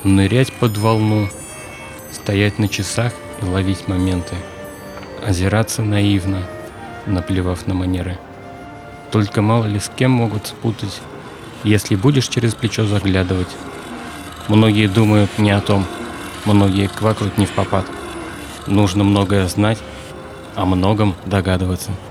Нырять под волну, стоять на часах и ловить моменты, озираться наивно, наплевав на манеры. Только мало ли с кем могут спутать, если будешь через плечо заглядывать. Многие думают не о том, многие квакают не впопад. Нужно многое знать, о многом догадываться.